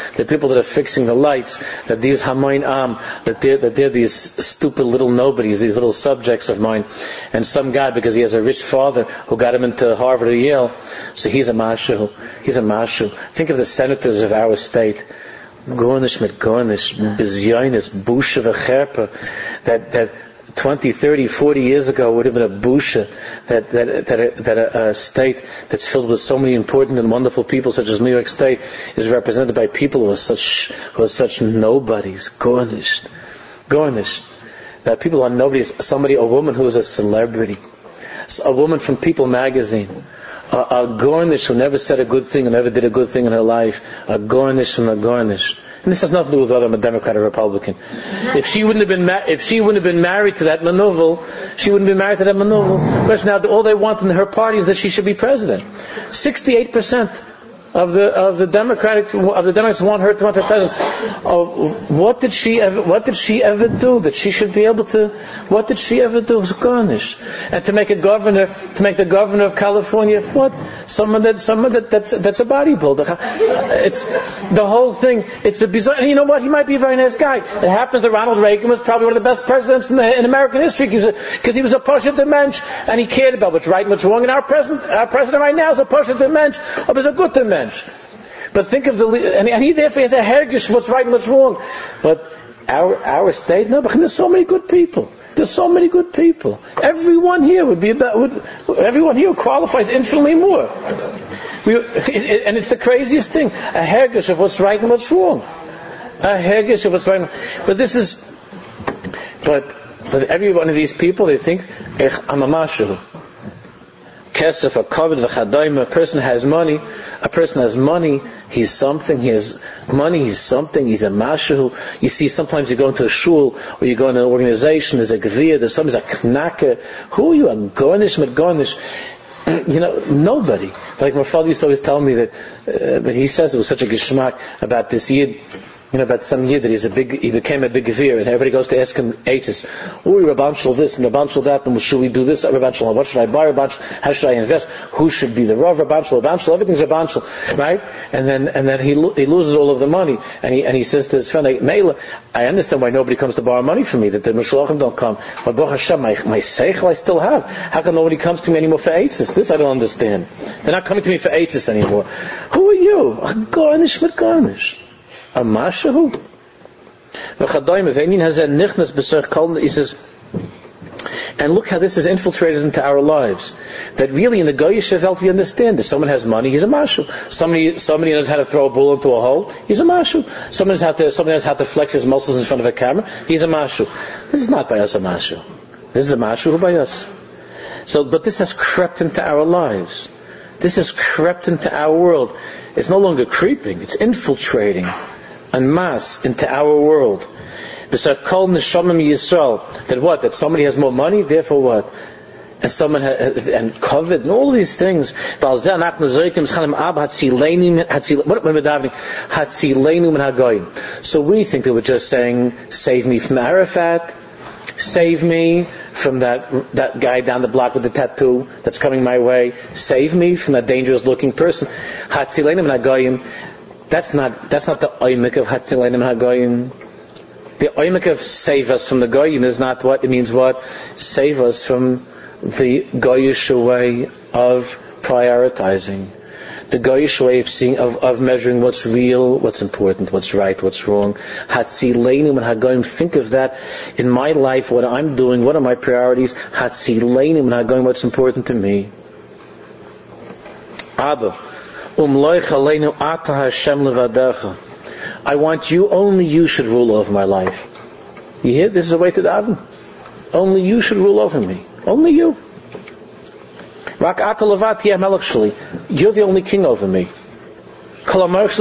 S1: the people that are fixing the lights, that these Hamayin Am, that they're, that they're these stupid little nobodies, these little subjects of mine. And some guy, because he has a rich father who got him into Harvard or Yale, so he's a mashu. He's a mashu. Think of the senators of our state. Gornish mit Gornish, Bizyonis, Busha v'cherpa, that, that twenty, thirty, forty years ago would have been a busha, that, that, that, a, that a, a state that's filled with so many important and wonderful people such as New York State is represented by people who are such, who are such nobodies. Gornish. Gornish. That people are nobodies. Somebody, a woman who is a celebrity. A woman from People magazine. A, a Gornish who never said a good thing and never did a good thing in her life. A Gornish from a Gornish. And this has nothing to do with whether I'm a Democrat or Republican. If she wouldn't have been ma- if she wouldn't have been married to that Manovel, she wouldn't have been married to that Manovel. Because now all they want in her party is that she should be president. Sixty-eight percent of the of the Democratic of the Democrats want her to want her president. Oh, what did she ever what did she ever do that she should be able to? What did she ever do? It was garnish. And to make a governor, to make the governor of California, what? Someone that someone that that's that's a bodybuilder. It's the whole thing. It's a bizarre. And you know what? He might be a very nice guy. It happens that Ronald Reagan was probably one of the best presidents in, the, in American history because he was a pasha demench and he cared about what's right and what's wrong. And our president, our president right now is a pasha demench, or is a good demench. But think of the, and, and he therefore has a hergish what's right and what's wrong. But our our state, no, but there's so many good people. There's so many good people. Everyone here would be about, would, everyone here qualifies infinitely more. We, it, it, and it's the craziest thing. A hergish of what's right and what's wrong. A hergish of what's right and wrong. But this is, but, but every one of thech people, they think, I'm a mashu. Kesef, a kavod, v'chadayim, a person has money, a person has money, he's something, he has money, he's something, he's a mashu. You see, sometimes you go into a shul, or you go into an organization, there's a gvir, there's something, there's a knake. Who are you? A gornish, mit gornish. You know, nobody. Like my father used to always tell me that, uh, but he says it was such a geschmack about this yid, you know, about some yid that he's a big, he became a big gevir, and everybody goes to ask him, Eitis, oh, Rabban Shul this, and Rabban Shul that, and should we do this, Rabban Shul, what should I buy, Rabban Shul, how should I invest, who should be the Rav, Rabban Shul, Rabban Shul, everything's Rabban Shul, right? And then, and then he lo- he loses all of the money, and he and he says to his friend, Meila, I understand why nobody comes to borrow money from me, that the Meshulachim don't come, but Baruch Hashem, my, my seichel I still have. How come nobody comes to me anymore for Eitis? This I don't understand. They're not coming to me for Eitis anymore. Who are you? A garnish with garnish. A mashahu. He says, and look how this is infiltrated into our lives. That really in the Goyish Welt we understand. If someone has money, he's a mashu. Somebody, somebody knows how to throw a bull into a hole, he's a mashu. Someone knows how to, somebody knows how to flex his muscles in front of a camera, he's a mashu. This is not by us a mashu. This is a mashu by us. So, but this has crept into our lives. This has crept into our world. It's no longer creeping, it's infiltrating en masse into our world. That what? That somebody has more money, therefore what? And someone ha- and COVID and all these things. What So we think they were just saying, save me from Arafat, save me from that that guy down the block with the tattoo that's coming my way, save me from that dangerous looking person. That's not that's not the oimik of Hatzileinim Hagoyim. The oimik of save us from the Goyim is not what it means. What save us from the Goyish way of prioritizing, the Goyish way of seeing of, of measuring what's real, what's important, what's right, what's wrong. Hatzileinim Hagoyim. Think of that in my life. What I'm doing. What are my priorities? Hatzileinim Hagoyim. What's important to me? Abba. I want you, only you should rule over my life. You hear? This is a way to daven. Only you should rule over me. Only you. You're the only king over me. That's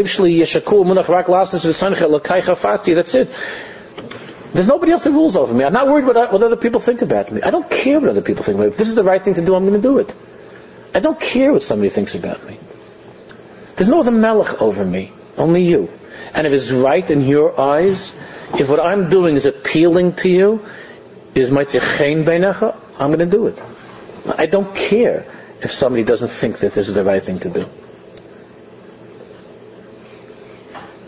S1: it. There's nobody else that rules over me. I'm not worried what, what other people think about me. I don't care what other people think about me. If this is the right thing to do, I'm going to do it. I don't care what somebody thinks about me. There's no other melech over me, only you. And if it's right in your eyes, if what I'm doing is appealing to you, is ma'itzichein beinecha, I'm going to do it. I don't care if somebody doesn't think that this is the right thing to do.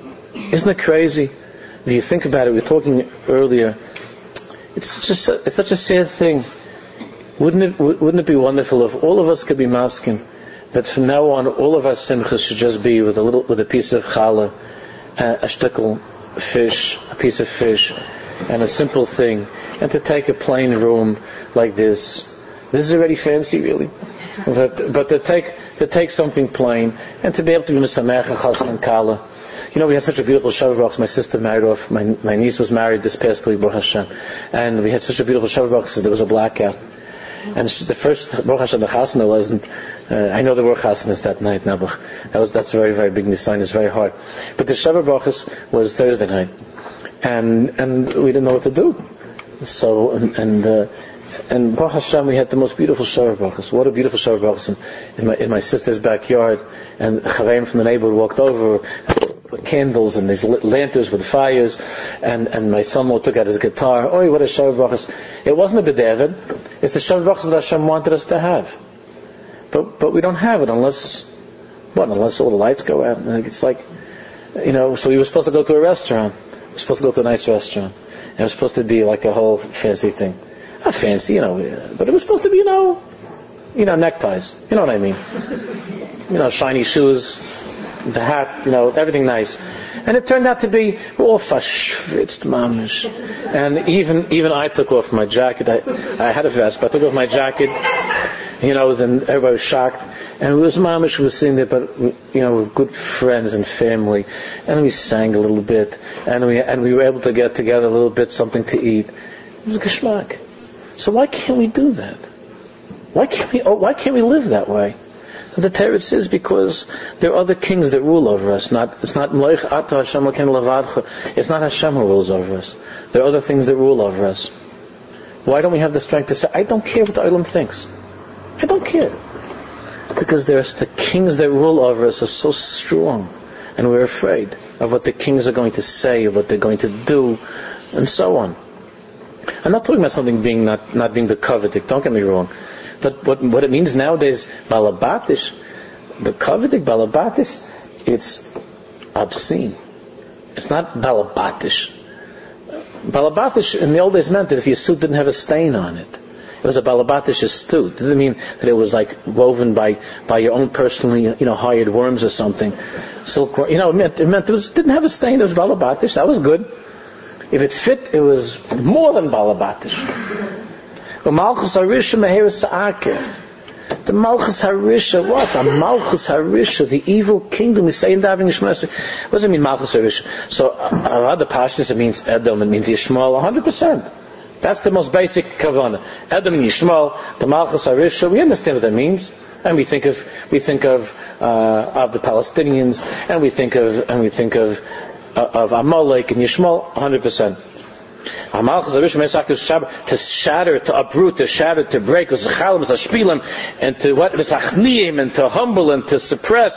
S1: Isn't it crazy? If you think about it, we were talking earlier, it's just a, it's such a sad thing. Wouldn't it, wouldn't it be wonderful if all of us could be masking that from now on all of our simchas should just be with a little, with a piece of challah, a, a shtickle fish, a piece of fish, and a simple thing, and to take a plain room like this. This is already fancy, really. But, but to take to take something plain and to be able to be misamech chassan and kala. You know, we had such a beautiful Shabbat Baruch. My sister married off. My my niece was married this past week, Baruch Hashem, and we had such a beautiful Shabbat Baruch. So there was a blackout, and the first Baruch Hashem the chasana wasn't. Uh, I know there were chasanas that night. Now, but that was that's a very very big nisayon. It's very hard. But the Shabbat Baruch was Thursday night, and and we didn't know what to do. So and. and uh, And Baruch Hashem, we had the most beautiful Shabbat Baruch. What a beautiful Shabbat Baruch in, in my in my sister's backyard. And Chaveim from the neighborhood walked over, put candles and these lanterns with fires. And, and my son-in-law took out his guitar. Oh, what a Shabbat Baruch! It wasn't a b'David. It's the Shabbat Baruch that Hashem wanted us to have. But but we don't have it unless what? Unless all the lights go out. And it's like, you know. So we were supposed to go to a restaurant. We were supposed to go to a nice restaurant. And it was supposed to be like a whole fancy thing. Not fancy, you know, but it was supposed to be, you know, you know, neckties. You know what I mean? You know, shiny shoes, the hat, you know, everything nice. And it turned out to be all fashvitzed mamish. And even even I took off my jacket. I, I had a vest, but I took off my jacket. You know, then everybody was shocked. And it was mamish. We were sitting there, but you know, with good friends and family. And we sang a little bit, and we and we were able to get together a little bit, something to eat. It was a geschmack. So why can't we do that? Why can't we? Oh, why can't we live that way? And the Torah says because there are other kings that rule over us. Not it's not Melech Ata Hashem Elokeinu Levadcha. It's not Hashem who rules over us. There are other things that rule over us. Why don't we have the strength to say, I don't care what the Olam thinks. I don't care, because there's the kings that rule over us are so strong, and we're afraid of what the kings are going to say, of what they're going to do, and so on. I'm not talking about something being not, not being the covetic, don't get me wrong. But what what it means nowadays, balabatish, the covetic balabatish, it's obscene. It's not balabatish. Balabatish in the old days meant that if your suit didn't have a stain on it, it was a balabatish suit. It didn't mean that it was like woven by, by your own personally, you know, hired worms or something. Silk, you know, it meant it meant it was didn't have a stain. It was balabatish. That was good. If it fit, it was more than balabatish. The Malchus Harisha Meheres Sa'akeh. The Malchus Harisha, what? A Malchus Harisha, the evil kingdom. We say in Davin Yishmael. What does it mean, Malchus Harisha? So, uh, the Pashtus, it means Edom, it means Yishmael, one hundred percent. That's the most basic kavanah. Edom and Yishmael, the Malchus Harisha, we understand what that means. And we think of, we think of, uh, of the Palestinians, and we think of, and we think of, of Amalek and Yishmael, one hundred percent. To shatter, to uproot, to shatter, to break, and to what? And to humble and to suppress.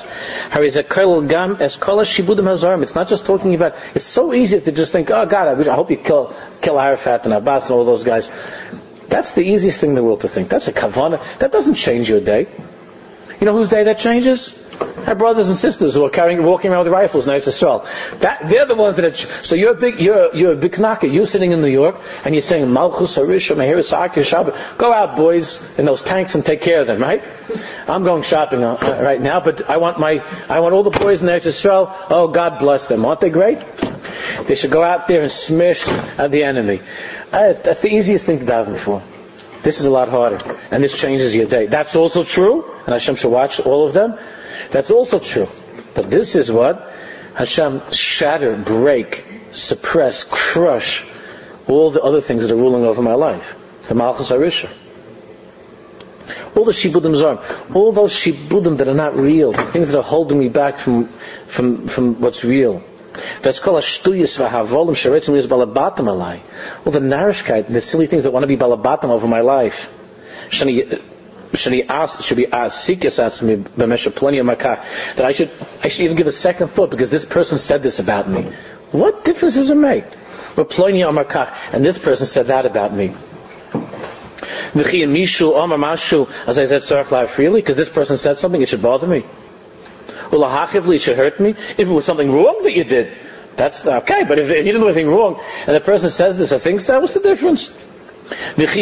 S1: It's not just talking about, it's so easy to just think, oh God, I, wish, I hope you kill, kill Arafat and Abbas and all those guys. That's the easiest thing in the world to think. That's a kavanah. That doesn't change your day. You know whose day that changes? Our brothers and sisters who are carrying, walking around with rifles in Eretz Yisrael. That they're the ones that are. So you're a big, you're you're a big knocker. You're sitting in New York and you're saying Malchus Harisha Meheres Sa'akeh Shabbat. Go out, boys, in those tanks and take care of them. Right? I'm going shopping uh, right now, but I want my, I want all the boys in Eretz Yisrael. Oh, God bless them. Aren't they great? They should go out there and smash uh, the enemy. Uh, that's the easiest thing to daven for. This is a lot harder, and this changes your day. That's also true, and Hashem should watch all of them. That's also true. But this is what Hashem shatter, break, suppress, crush all the other things that are ruling over my life. The Malchus Harisha. All the Shibudim Zarm. All those Shibudim that are not real. Things that are holding me back from from, from what's real. That's called ashtuyas v'havolim sheretzim is balabatim alai. All the narishkeit and the silly things that want to be balabatim over my life. Shani shani as should be as sikas atzmi b'mesha plenty of makah. That I should I should even give a second thought because this person said this about me. What difference does it make? But plenty of makah, and this person said that about me. V'chi mishu amar mashu as I said tzarich la'av freely because this person said something, it should bother me. Well, it should hurt me. If it was something wrong that you did, That's okay, but if, if you didn't do anything wrong, and the person says this or thinks that, what's the difference? And if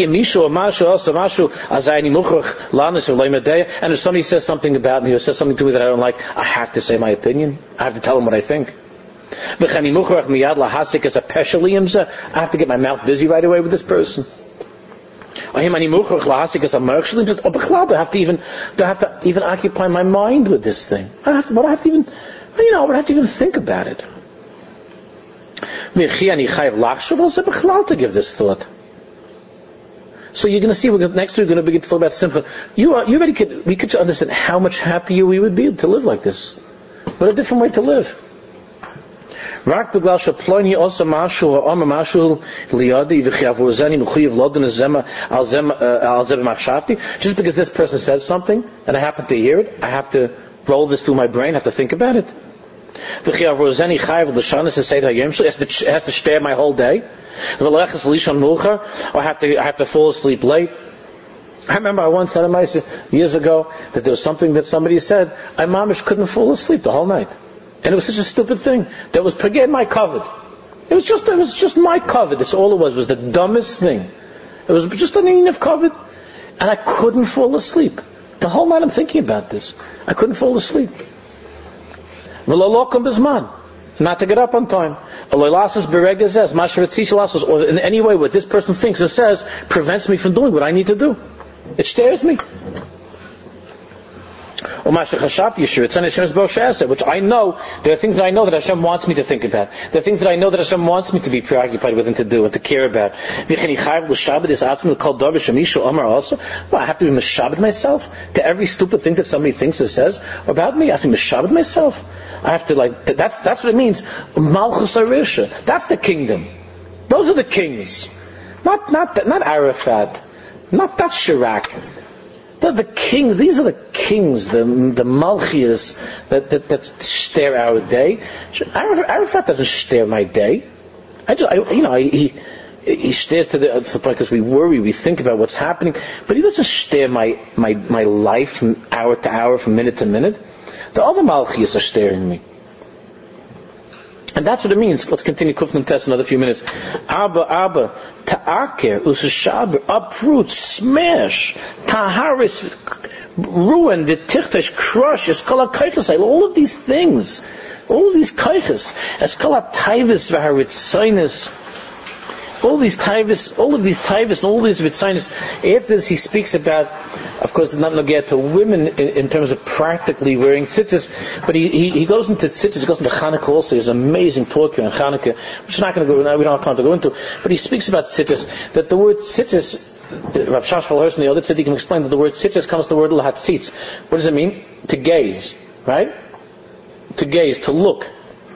S1: somebody says something about me or says something to me that I don't like, I have to say my opinion. I have to tell them what I think. I have to get my mouth busy right away with this person. I have to even, I have to even occupy my mind with this thing. I have to, but I have to even, you know, I have to even think about it. To give this thought. So you're going to see, we're going, next week we're going to begin to talk about simcha. You are, you already could, we could understand how much happier we would be to live like this. What a different way to live. Just because this person said something and I happen to hear it, I have to roll this through my brain, I have to think about it. It has to, has to stare my whole day. Or I have to, I have to fall asleep late. I remember I once said to myself years ago that there was something that somebody said, I mamish couldn't fall asleep the whole night. And it was such a stupid thing. That was forget my covered. It was just, it was just my covered. That's all it was. It was the dumbest thing. It was just an enough covered. And I couldn't fall asleep. The whole night I'm thinking about this. I couldn't fall asleep. Not to get up on time. Or in any way what this person thinks or says prevents me from doing what I need to do. It stares me. Which I know, there are things that I know that Hashem wants me to think about. There are things that I know that Hashem wants me to be preoccupied with and to do and to care about. Well, I have to be meshabed myself to every stupid thing that somebody thinks or says about me. I have to be meshabed myself. I have to like, that's, that's what it means. Malchus Arisha. That's the kingdom. Those are the kings. Not, not, not Arafat. Not that Chirac. They're the kings. These are the kings, the the Malchias that, that that stare our day. Arafat doesn't stare my day. I just, I, you know, he he stares to the, to the point because we worry, we think about what's happening, but he doesn't stare my my my life from hour to hour, from minute to minute. The other Malchias are staring me. And that's what it means. Let's continue Kufnan test another few minutes. Abba, Abba, ta'aker, usashaber, uproot, smash, taharis, ruin, the tichtash, crush, eskala kaichas, all of these things, all of these kaichas, eskala taivis, vaharitzinus, all these taivis, all of these taivis, and all these vitzinus. After this, he speaks about, of course, it's not neged to women in, in terms of practically wearing tzitzis, but he, he, he goes into tzitzis, he goes into Chanukah also. There's an amazing talk here on Chanukah, which is not going to go, we don't have time to go into, but he speaks about tzitzis, that the word tzitzis, Rav Shashval Hirsch and the other tzaddikim explain that the word tzitzis comes from the word lahatzitz. What does it mean? To gaze, right? To gaze, to look.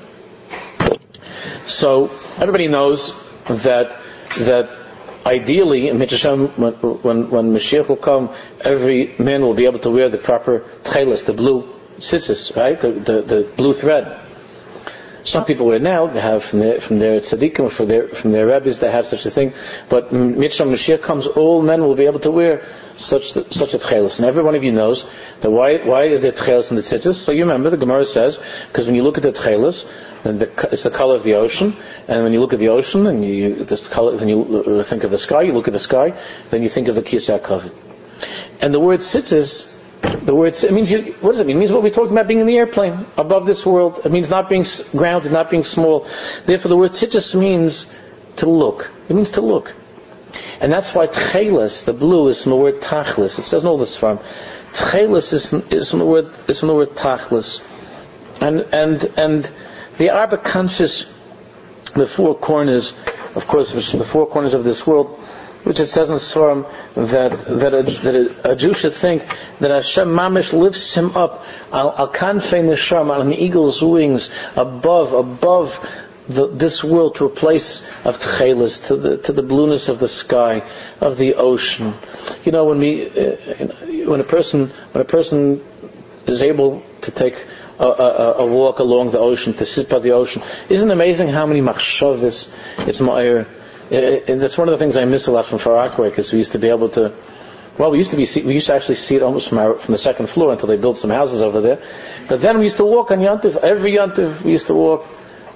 S1: So, everybody knows that that ideally, when, when, when Mashiach will come, every man will be able to wear the proper tchelis, the blue tzitzis, right? The, the, the blue thread. Some people wear now, they have from their, from their tzaddikim, or from their, from their rabbis, they have such a thing. But when Mashiach comes, all men will be able to wear such such a tchelis. And every one of you knows that why why is there tchelis in the tzitzis? So you remember, the Gemara says, because when you look at the tchelis, and the, it's the color of the ocean, and when you look at the ocean, and you this color, then you think of the sky, you look at the sky, then you think of the Kisei HaKavod. And the word tzitzis, the word, it means, you, what does it mean? It means what we're talking about being in the airplane, above this world. It means not being grounded, not being small. Therefore the word tzitzis means to look. It means to look. And that's why tchelis, the blue, is from the word tachlis. It says in all this form. Tchelis is, is from the word, is from the word tachlis. And, and, and, the Arba Kanfis, the four corners, of course, the four corners of this world, which it says in the Sfarim that that a, that a, a Jew should think that Hashem Mamish lifts him up al kanfei neshama, on an eagle's wings, above, above the, this world, to a place of tchelis, to the to the blueness of the sky, of the ocean. You know, when we, uh, when a person, when a person is able to take A, a, a walk along the ocean, to sit by the ocean. Isn't it amazing how many machshavas it's ma'ir? That's one of the things I miss a lot from Far Rockaway, because we used to be able to, well, we used to be, we used to actually see it almost from our, from the second floor until they built some houses over there. But then we used to walk on Yontif, every Yontif we used to walk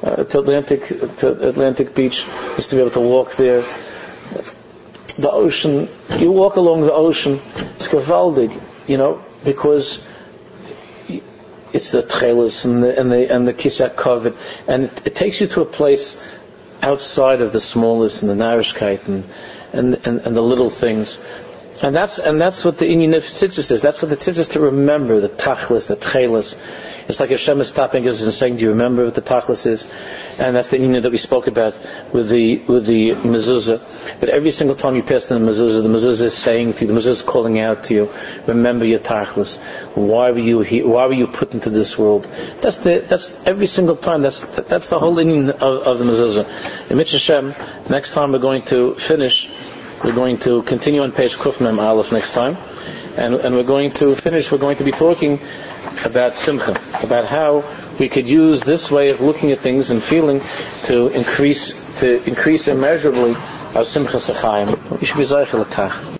S1: uh, to Atlantic to Atlantic Beach. Used to be able to walk there. The ocean, you walk along the ocean, it's gewaldig, you know, because it's the trailers and the and the and the kisak kovet, and it, it takes you to a place outside of the smallness and the narishkeit and and, and, and the little things. And that's and that's what the inyan of tzitzis is. That's what the tzitzis is, to remember the tachlis, the tchelis. It's like Hashem is stopping us and saying, "Do you remember what the tachlis is?" And that's the inyan that we spoke about with the with the mezuzah. That every single time you pass the mezuzah, the mezuzah is saying to you, the mezuzah is calling out to you, "Remember your tachlis. Why were you here? Why were you put into this world?" That's the that's every single time. That's that's the whole inyan of, of the mezuzah. In Mitzvah Hashem, next time we're going to finish. We're going to continue on page Kuf Mem Aleph next time, and and we're going to finish. We're going to be talking about Simcha, about how we could use this way of looking at things and feeling to increase to increase immeasurably our Simcha Sachayim. We should be Zayich L'Kach.